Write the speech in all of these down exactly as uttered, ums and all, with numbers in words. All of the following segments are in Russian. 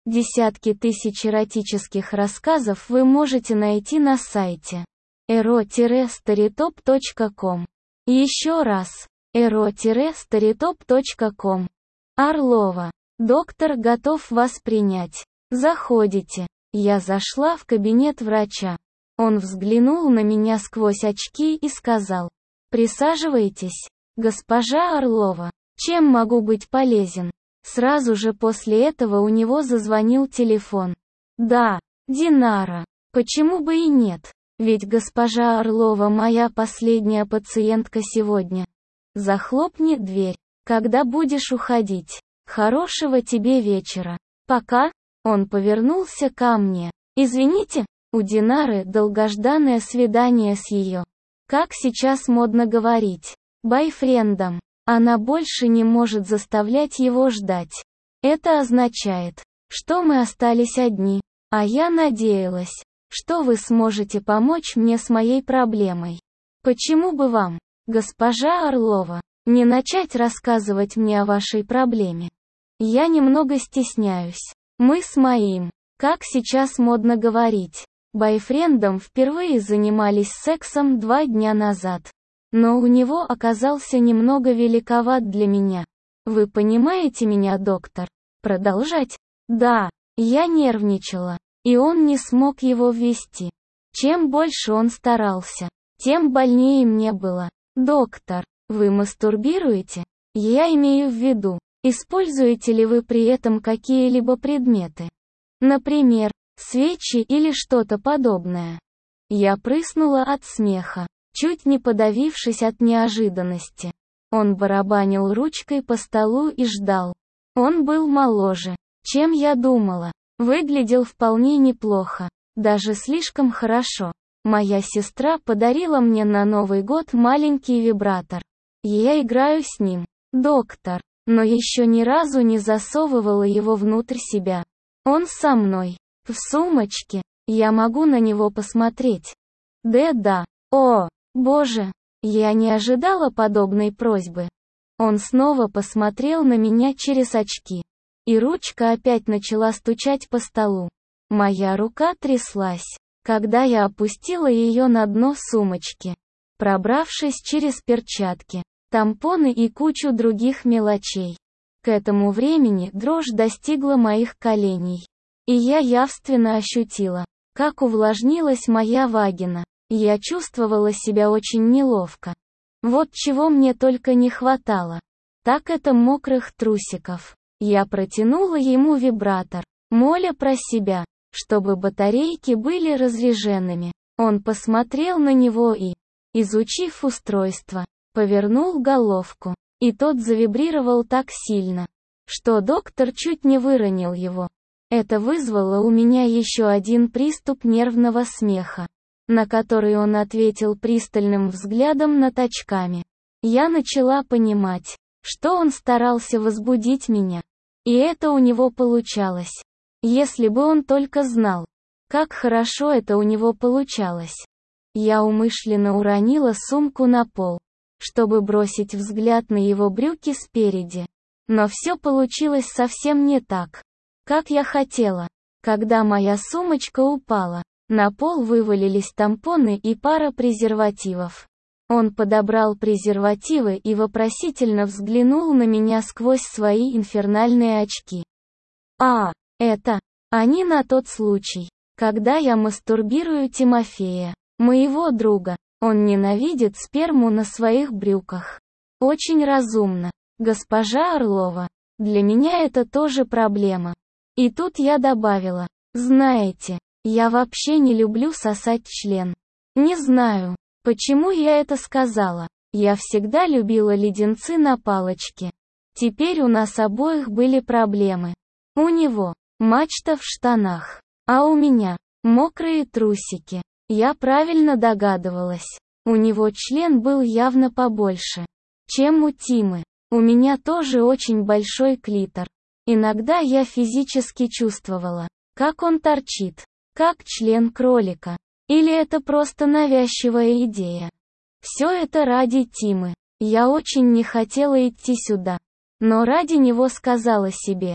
Десятки тысяч эротических рассказов вы можете найти на сайте эро старитоп точка ком. Еще раз, эро старитоп точка ком. Орлова. Доктор готов вас принять. Заходите. Я зашла в кабинет врача. Он взглянул на меня сквозь очки и сказал: «Присаживайтесь, госпожа Орлова. Чем могу быть полезен?» Сразу же после этого у него зазвонил телефон. «Да, Динара. Почему бы и нет? Ведь госпожа Орлова моя последняя пациентка сегодня. Захлопни дверь, когда будешь уходить. Хорошего тебе вечера. Пока». Он повернулся ко мне. «Извините, у Динары долгожданное свидание с ее, как сейчас модно говорить, бойфрендом. Она больше не может заставлять его ждать. Это означает, что мы остались одни, а я надеялась, что вы сможете помочь мне с моей проблемой. Почему бы вам, госпожа Орлова, не начать рассказывать мне о вашей проблеме? Я немного стесняюсь. Мы с моим, как сейчас модно говорить, бойфрендом впервые занимались сексом два дня назад. Но у него оказался немного великоват для меня. Вы понимаете меня, доктор? Продолжать? Да, я нервничала, и он не смог его ввести. Чем больше он старался, тем больнее мне было. Доктор, вы мастурбируете? Я имею в виду, используете ли вы при этом какие-либо предметы? Например, свечи или что-то подобное? Я прыснула от смеха, чуть не подавившись от неожиданности. Он барабанил ручкой по столу и ждал. Он был моложе, чем я думала. Выглядел вполне неплохо, даже слишком хорошо. Моя сестра подарила мне на Новый год маленький вибратор. Я играю с ним, доктор, но еще ни разу не засовывала его внутрь себя. Он со мной, в сумочке, я могу на него посмотреть. Да-да, о, боже, я не ожидала подобной просьбы. Он снова посмотрел на меня через очки. И ручка опять начала стучать по столу. Моя рука тряслась, когда я опустила ее на дно сумочки, пробравшись через перчатки, тампоны и кучу других мелочей. К этому времени дрожь достигла моих коленей. И я явственно ощутила, как увлажнилась моя вагина. Я чувствовала себя очень неловко. Вот чего мне только не хватало. Так это мокрых трусиков. Я протянула ему вибратор, моля про себя, чтобы батарейки были разряженными. Он посмотрел на него и, изучив устройство, повернул головку, и тот завибрировал так сильно, что доктор чуть не выронил его. Это вызвало у меня еще один приступ нервного смеха, на который он ответил пристальным взглядом над очками. Я начала понимать, что он старался возбудить меня. И это у него получалось. Если бы он только знал, как хорошо это у него получалось. Я умышленно уронила сумку на пол, чтобы бросить взгляд на его брюки спереди. Но все получилось совсем не так, как я хотела. Когда моя сумочка упала, на пол вывалились тампоны и пара презервативов. Он подобрал презервативы и вопросительно взглянул на меня сквозь свои инфернальные очки. А, это, они на тот случай, когда я мастурбирую Тимофея, моего друга. Он ненавидит сперму на своих брюках. Очень разумно, госпожа Орлова. Для меня это тоже проблема. И тут я добавила, знаете, я вообще не люблю сосать член. Не знаю, почему я это сказала. Я всегда любила леденцы на палочке. Теперь у нас обоих были проблемы. У него мачта в штанах, а у меня мокрые трусики. Я правильно догадывалась. У него член был явно побольше, чем у Тимы. У меня тоже очень большой клитор. Иногда я физически чувствовала, как он торчит, как член кролика. Или это просто навязчивая идея? Все это ради Тимы. Я очень не хотела идти сюда. Но ради него сказала себе,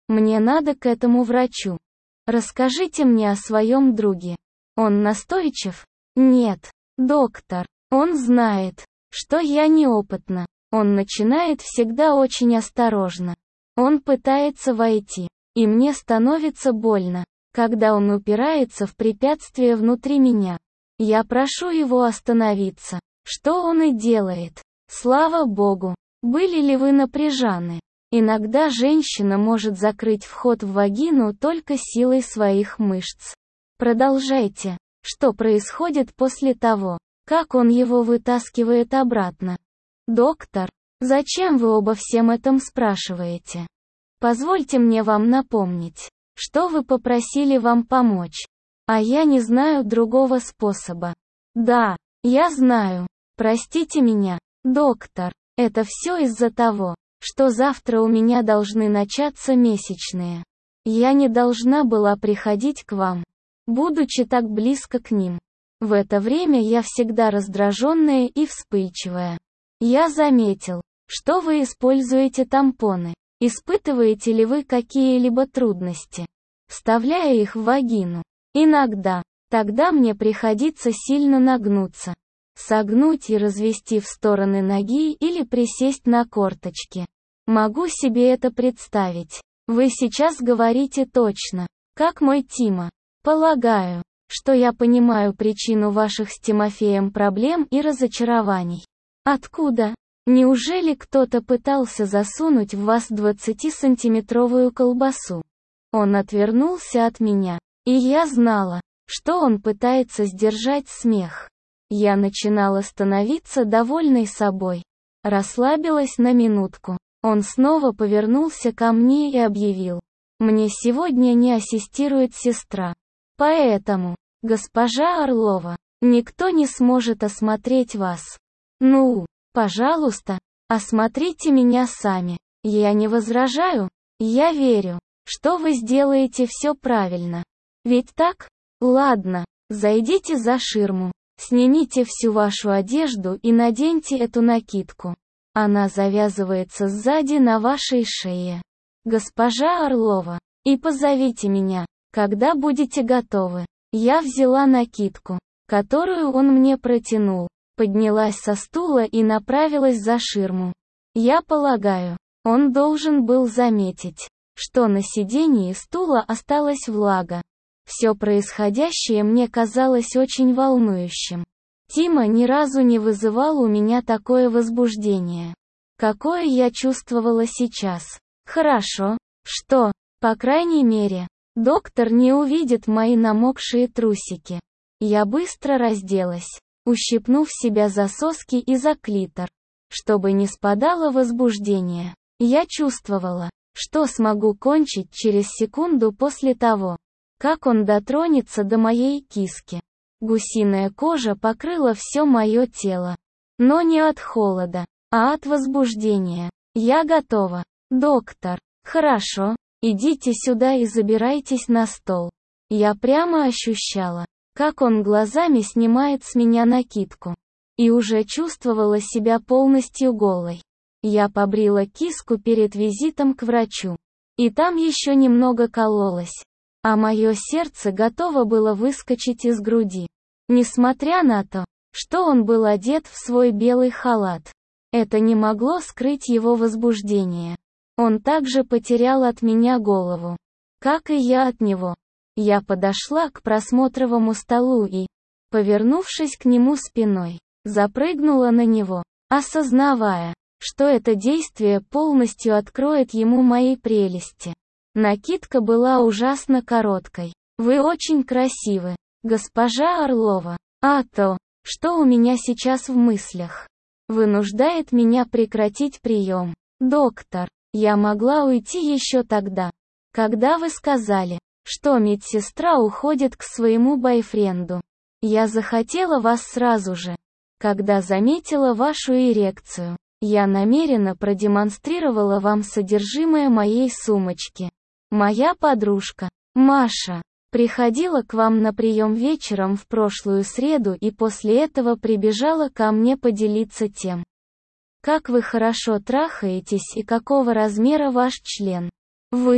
Мне надо к этому врачу. Расскажите мне о своем друге. Он настойчив? Нет, доктор. Он знает, что я неопытна. Он начинает всегда очень осторожно. Он пытается войти, и мне становится больно, когда он упирается в препятствие внутри меня. Я прошу его остановиться, что он и делает. Слава Богу. Были ли вы напряжены? Иногда женщина может закрыть вход в вагину только силой своих мышц. Продолжайте. Что происходит после того, как он его вытаскивает обратно? Доктор, зачем вы обо всем этом спрашиваете? Позвольте мне вам напомнить, что вы попросили вам помочь. А я не знаю другого способа. Да, я знаю. Простите меня, доктор. Это все из-за того, что завтра у меня должны начаться месячные. Я не должна была приходить к вам, будучи так близко к ним. В это время я всегда раздраженная и вспыльчивая. Я заметил, что вы используете тампоны. Испытываете ли вы какие-либо трудности, вставляя их в вагину? Иногда. Тогда мне приходится сильно нагнуться, согнуть и развести в стороны ноги или присесть на корточки. Могу себе это представить. Вы сейчас говорите точно, как мой Тима. Полагаю, что я понимаю причину ваших с Тимофеем проблем и разочарований. Откуда? Неужели кто-то пытался засунуть в вас двадцатисантиметровую колбасу? Он отвернулся от меня, и я знала, что он пытается сдержать смех. Я начинала становиться довольной собой. Расслабилась на минутку. Он снова повернулся ко мне и объявил: «Мне сегодня не ассистирует сестра. Поэтому, госпожа Орлова, никто не сможет осмотреть вас. Ну, пожалуйста, осмотрите меня сами. Я не возражаю. Я верю, что вы сделаете все правильно. Ведь так? Ладно, зайдите за ширму. Снимите всю вашу одежду и наденьте эту накидку. Она завязывается сзади на вашей шее. Госпожа Орлова, и позовите меня, когда будете готовы». Я взяла накидку, которую он мне протянул, поднялась со стула и направилась за ширму. Я полагаю, он должен был заметить, что на сидении стула осталась влага. Все происходящее мне казалось очень волнующим. Тима ни разу не вызывал у меня такое возбуждение, какое я чувствовала сейчас. Хорошо, что, по крайней мере, доктор не увидит мои намокшие трусики. Я быстро разделась, ущипнув себя за соски и за клитор, чтобы не спадало возбуждение. Я чувствовала, что смогу кончить через секунду после того, как он дотронется до моей киски. Гусиная кожа покрыла все мое тело. Но не от холода, а от возбуждения. Я готова. Доктор. Хорошо, идите сюда и забирайтесь на стол. Я прямо ощущала, как он глазами снимает с меня накидку. И уже чувствовала себя полностью голой. Я побрила киску перед визитом к врачу. И там еще немного кололась. А мое сердце готово было выскочить из груди. Несмотря на то, что он был одет в свой белый халат, это не могло скрыть его возбуждение. Он также потерял от меня голову, как и я от него. Я подошла к просмотровому столу и, повернувшись к нему спиной, запрыгнула на него, осознавая, что это действие полностью откроет ему мои прелести. Накидка была ужасно короткой. Вы очень красивы, госпожа Орлова. А то, что у меня сейчас в мыслях, вынуждает меня прекратить прием. Доктор, я могла уйти еще тогда, когда вы сказали, что медсестра уходит к своему бойфренду. Я захотела вас сразу же, когда заметила вашу эрекцию. Я намеренно продемонстрировала вам содержимое моей сумочки. Моя подружка, Маша, приходила к вам на прием вечером в прошлую среду и после этого прибежала ко мне поделиться тем, как вы хорошо трахаетесь и какого размера ваш член. Вы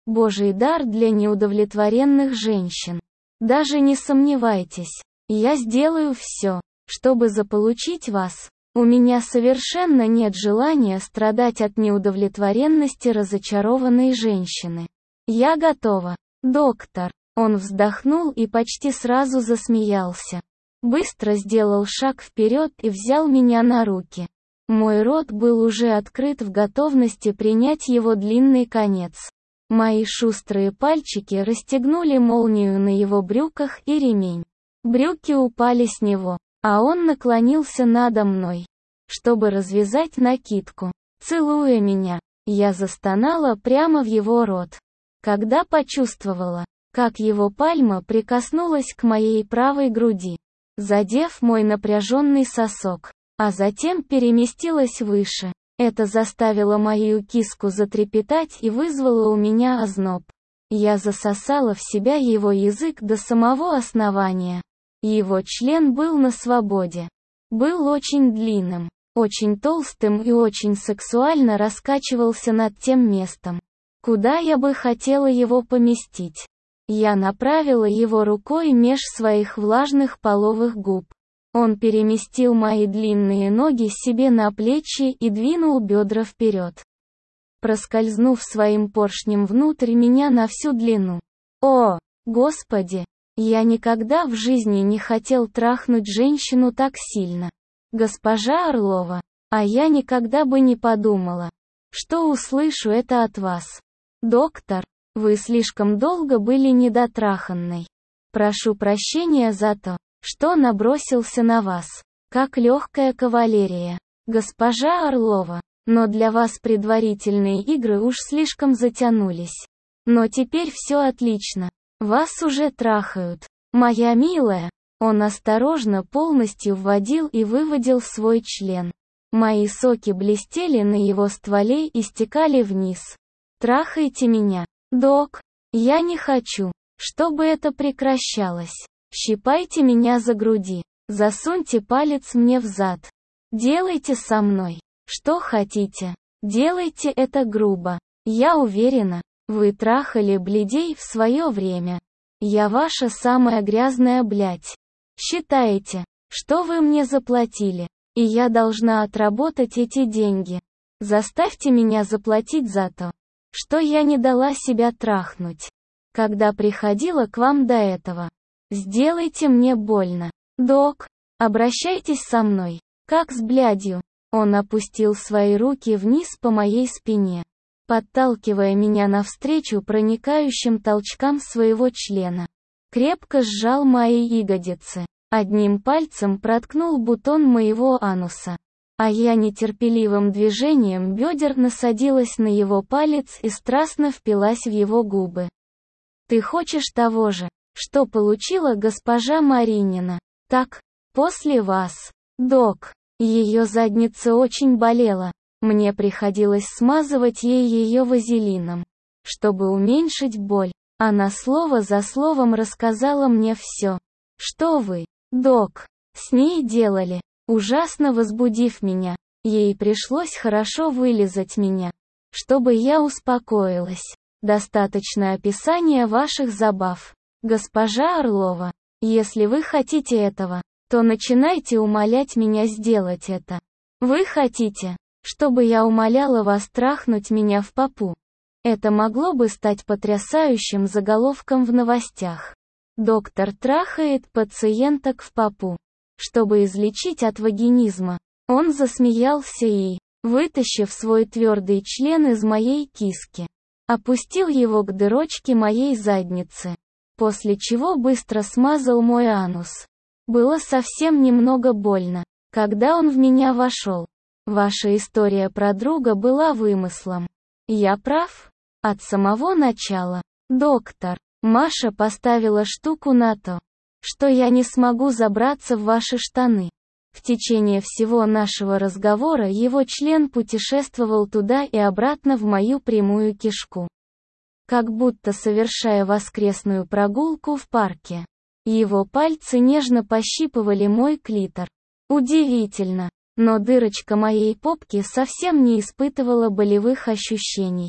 Божий дар для неудовлетворенных женщин. Даже не сомневайтесь, я сделаю все, чтобы заполучить вас. У меня совершенно нет желания страдать от неудовлетворенности разочарованной женщины. Я готова. Доктор. Он вздохнул и почти сразу засмеялся. Быстро сделал шаг вперед и взял меня на руки. Мой рот был уже открыт в готовности принять его длинный конец. Мои шустрые пальчики расстегнули молнию на его брюках и ремень. Брюки упали с него, а он наклонился надо мной, чтобы развязать накидку. Целуя меня, я застонала прямо в его рот. Когда почувствовала, как его пальма прикоснулась к моей правой груди, задев мой напряженный сосок, а затем переместилась выше. Это заставило мою киску затрепетать и вызвало у меня озноб. Я засосала в себя его язык до самого основания. Его член был на свободе. Был очень длинным, очень толстым и очень сексуально раскачивался над тем местом, куда я бы хотела его поместить. Я направила его рукой меж своих влажных половых губ. Он переместил мои длинные ноги себе на плечи и двинул бедра вперед, проскользнув своим поршнем внутрь меня на всю длину. О, Господи! Я никогда в жизни не хотел трахнуть женщину так сильно. Госпожа Орлова, а я никогда бы не подумала, что услышу это от вас. Доктор, вы слишком долго были недотраханной. Прошу прощения за то, что набросился на вас, как легкая кавалерия, госпожа Орлова, но для вас предварительные игры уж слишком затянулись. Но теперь все отлично. Вас уже трахают. Моя милая. Он осторожно полностью вводил и выводил свой член. Мои соки блестели на его стволе и стекали вниз. Трахайте меня, док. Я не хочу, чтобы это прекращалось. Щипайте меня за груди. Засуньте палец мне в зад. Делайте со мной, что хотите. Делайте это грубо. Я уверена, вы трахали блядей в свое время. Я ваша самая грязная блядь. Считаете, что вы мне заплатили, и я должна отработать эти деньги. Заставьте меня заплатить за то, что я не дала себя трахнуть, когда приходила к вам до этого. Сделайте мне больно. Док, обращайтесь со мной, как с блядью. Он опустил свои руки вниз по моей спине, подталкивая меня навстречу проникающим толчкам своего члена. Крепко сжал мои ягодицы. Одним пальцем проткнул бутон моего ануса. А я нетерпеливым движением бедер насадилась на его палец и страстно впилась в его губы. Ты хочешь того же, что получила госпожа Маринина? Так, после вас. Док. Ее задница очень болела. Мне приходилось смазывать ей ее вазелином, чтобы уменьшить боль. Она слово за словом рассказала мне все, что вы, док, с ней делали, ужасно возбудив меня. Ей пришлось хорошо вылизать меня, чтобы я успокоилась. Достаточно описания ваших забав. Госпожа Орлова, если вы хотите этого, то начинайте умолять меня сделать это. Вы хотите, чтобы я умоляла вас трахнуть меня в попу? Это могло бы стать потрясающим заголовком в новостях. Доктор трахает пациенток в попу, чтобы излечить от вагинизма. Он засмеялся и, вытащив свой твердый член из моей киски, опустил его к дырочке моей задницы, после чего быстро смазал мой анус. Было совсем немного больно, когда он в меня вошел. Ваша история про друга была вымыслом. Я прав? От самого начала. Доктор, Маша поставила штуку на то, что я не смогу забраться в ваши штаны. В течение всего нашего разговора его член путешествовал туда и обратно в мою прямую кишку, как будто совершая воскресную прогулку в парке. Его пальцы нежно пощипывали мой клитор. Удивительно, но дырочка моей попки совсем не испытывала болевых ощущений.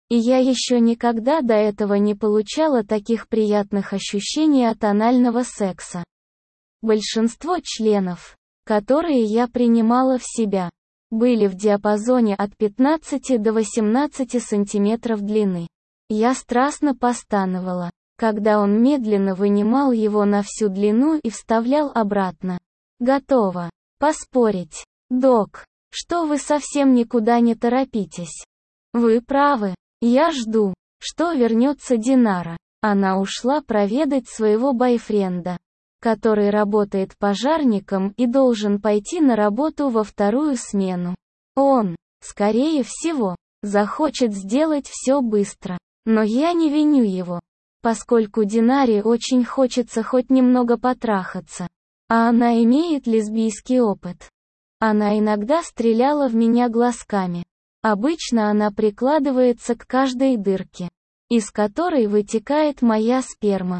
И я еще никогда до этого не получала таких приятных ощущений от анального секса. Большинство членов, которые я принимала в себя, были в диапазоне от пятнадцати до восемнадцати сантиметров длины. Я страстно постановала, когда он медленно вынимал его на всю длину и вставлял обратно. Готово поспорить, док, что вы совсем никуда не торопитесь. Вы правы, я жду, что вернется Динара. Она ушла проведать своего бойфренда, который работает пожарником и должен пойти на работу во вторую смену. Он, скорее всего, захочет сделать все быстро. Но я не виню его, поскольку Динаре очень хочется хоть немного потрахаться. А она имеет лесбийский опыт. Она иногда стреляла в меня глазками. Обычно она прикладывается к каждой дырке, из которой вытекает моя сперма.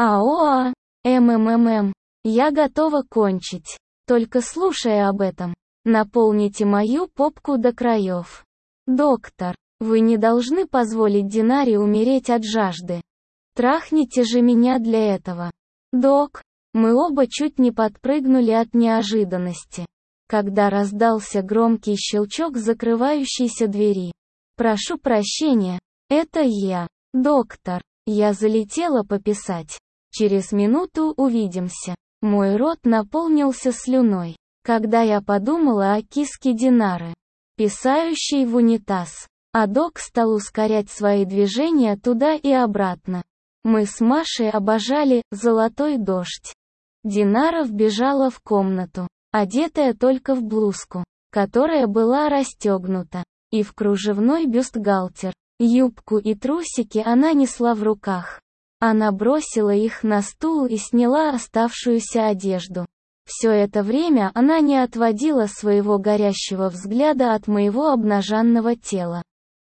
Аоа, мммм, я готова кончить. Только слушая об этом, наполните мою попку до краев. Доктор, вы не должны позволить Динаре умереть от жажды. Трахните же меня для этого. Док, мы оба чуть не подпрыгнули от неожиданности, когда раздался громкий щелчок закрывающейся двери. Прошу прощения, это я. Доктор, я залетела пописать. Через минуту увидимся. Мой рот наполнился слюной, когда я подумала о киске Динары, писающей в унитаз. А док стал ускорять свои движения туда и обратно. Мы с Машей обожали «Золотой дождь». Динара вбежала в комнату, одетая только в блузку, которая была расстегнута, и в кружевной бюстгальтер. Юбку и трусики она несла в руках. Она бросила их на стул и сняла оставшуюся одежду. Все это время она не отводила своего горящего взгляда от моего обнаженного тела.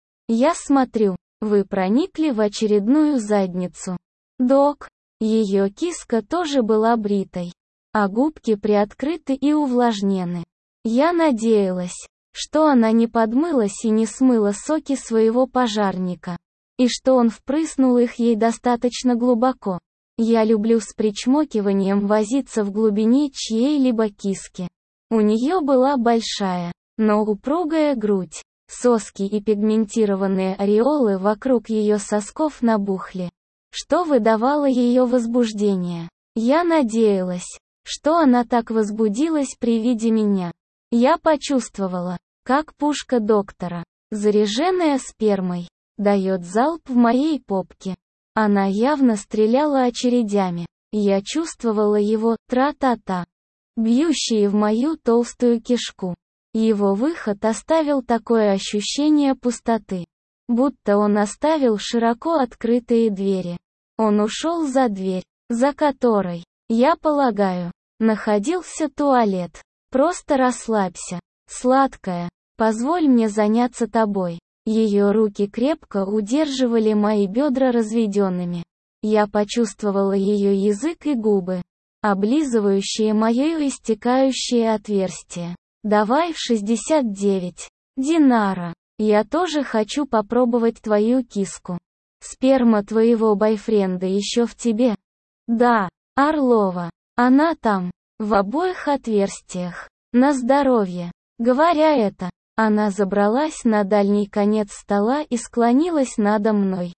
Я смотрю, вы проникли в очередную задницу. Док, ее киска тоже была бритой, а губки приоткрыты и увлажнены. Я надеялась, что она не подмылась и не смыла соки своего пожарника, и что он впрыснул их ей достаточно глубоко. Я люблю с причмокиванием возиться в глубине чьей-либо киски. У нее была большая, но упругая грудь. Соски и пигментированные ореолы вокруг ее сосков набухли, что выдавало ее возбуждение. Я надеялась, что она так возбудилась при виде меня. Я почувствовала, как пушка доктора, заряженная спермой, дает залп в моей попке. Она явно стреляла очередями. Я чувствовала его тра-та-та, бьющие в мою толстую кишку. Его выход оставил такое ощущение пустоты, будто он оставил широко открытые двери. Он ушел за дверь, за которой, я полагаю, находился туалет. Просто расслабься, сладкая, позволь мне заняться тобой. Ее руки крепко удерживали мои бедра разведенными. Я почувствовала ее язык и губы, облизывающие мое истекающее отверстие. Давай в шестьдесят девять. Динара, я тоже хочу попробовать твою киску. Сперма твоего бойфренда еще в тебе? Да, Орлова. Она там, в обоих отверстиях. На здоровье. Говоря это, она забралась на дальний конец стола и склонилась надо мной.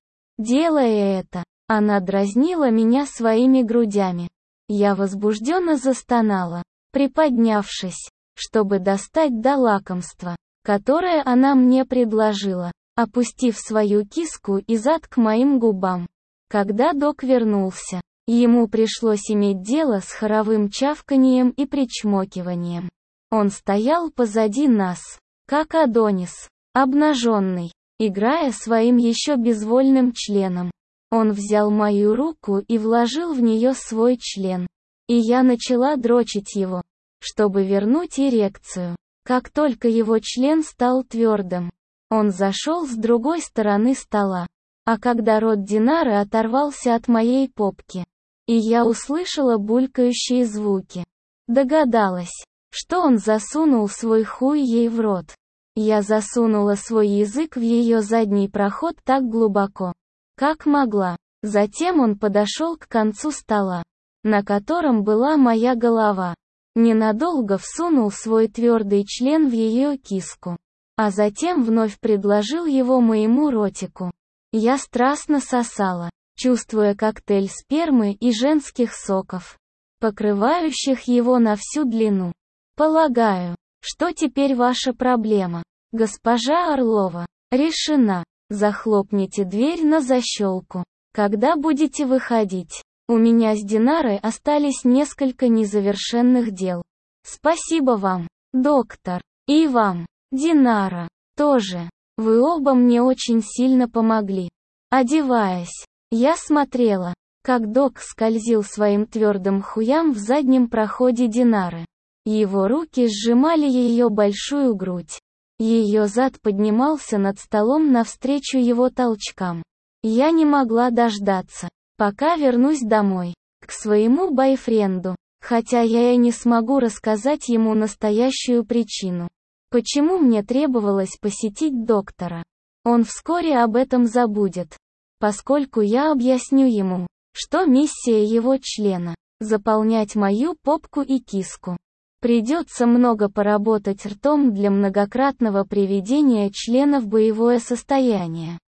Делая это, она дразнила меня своими грудями. Я возбужденно застонала, приподнявшись, чтобы достать до лакомства, которое она мне предложила, опустив свою киску и зад к моим губам. Когда док вернулся, ему пришлось иметь дело с хоровым чавканием и причмокиванием. Он стоял позади нас, как Адонис, обнаженный, играя своим еще безвольным членом. Он взял мою руку и вложил в нее свой член, и я начала дрочить его, чтобы вернуть эрекцию. Как только его член стал твердым, он зашел с другой стороны стола. А когда рот Динары оторвался от моей попки, и я услышала булькающие звуки, догадалась, что он засунул свой хуй ей в рот. Я засунула свой язык в ее задний проход так глубоко, как могла. Затем он подошел к концу стола, на котором была моя голова. Ненадолго всунул свой твердый член в ее киску, а затем вновь предложил его моему ротику. Я страстно сосала, чувствуя коктейль спермы и женских соков, покрывающих его на всю длину. Полагаю, что теперь ваша проблема, госпожа Орлова, решена. Захлопните дверь на защелку, когда будете выходить. У меня с Динарой остались несколько незавершенных дел. Спасибо вам, доктор. И вам, Динара, тоже. Вы оба мне очень сильно помогли. Одеваясь, я смотрела, как док скользил своим твердым хуям в заднем проходе Динары. Его руки сжимали ее большую грудь. Ее зад поднимался над столом навстречу его толчкам. Я не могла дождаться, пока вернусь домой, к своему бойфренду, хотя я и не смогу рассказать ему настоящую причину, почему мне требовалось посетить доктора. Он вскоре об этом забудет, поскольку я объясню ему, что миссия его члена – заполнять мою попку и киску. Придется много поработать ртом для многократного приведения члена в боевое состояние.